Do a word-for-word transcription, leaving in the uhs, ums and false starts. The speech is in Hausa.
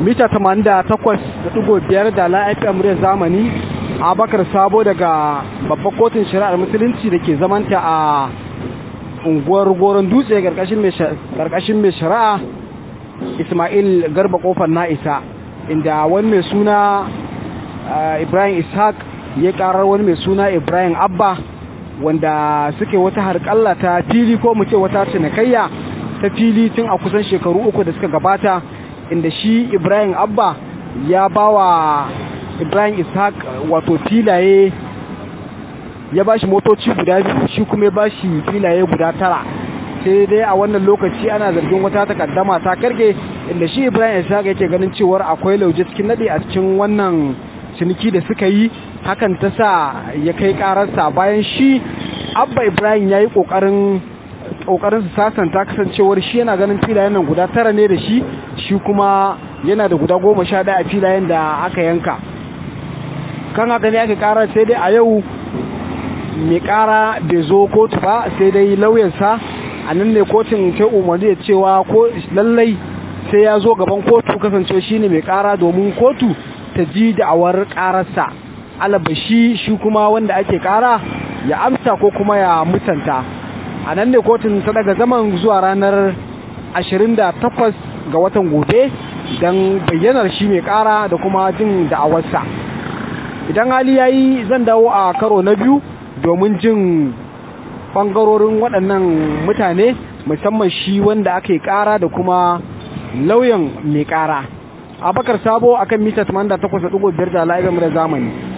mita tamanin da takwas da ɗigo biyar da la'afiyar muryar zamani. Abakar Sabo daga babbar kotun shari'ar musulunci da ke zamanta a unguwar Goron Dutse karkashin mai shari'a Ismail Garba Kofar Na'isa, inda wani mai suna Ibrahim Ishaq ya karar wani mai suna Ibrahim Abba, wanda suke wata harƙalla ta fili ko mu ce wata cinikayya ta fili tun a kusan shekaru uku da suka gabata, inda shi Ibrahim Abba ya bawa Ibrahim Ishaq wato filaye, ya bashi motoci guda biyu, shi kuma ya bashi filaye guda tara. Sai dai a wannan lokaci ana zargin wata takaddama ta karge, inda shi Ibrahim Ishaq yake ganin cewar akwai lauje cikin nadi a cikin wannan ciniki da suka yi, hakan ta sa ya kai kararsa bayan shi Abba Ibrahim yayi kokarin kokarin su sasanta, kasancewar shi yana ganin filayen nan guda tara ne da shi, shi kuma yana da guda goma sha ɗaya a filayen da aka yanka. Kan haka ne aka kara, sai dai a yau mai kara bai zo kotu ba, sai dai lauyansa a nan ne kotun ta umarni da cewa ko lallai sai ya zo gaban kotu, kasance shi ne mai kara domin kotu ta ji da'awar kararsa, alabashi shi kuma wanda ake kara ya amsa ko kuma ya musanta. A nan ne kotun ta daga zaman zuwa ranar ashirin da takwas ga watan gobe don bayyanar shi mai kara da kuma jin da'awarsa. Idan hali ya yi zan dawo a karo na biyu domin jin ɓangarorin waɗannan mutane, musamman shi wanda ake ƙara da kuma lauyan mai ƙara. Abakar Sabo akan mita tamanin da takwas da ɗigo biyar da la'ayyar zamani.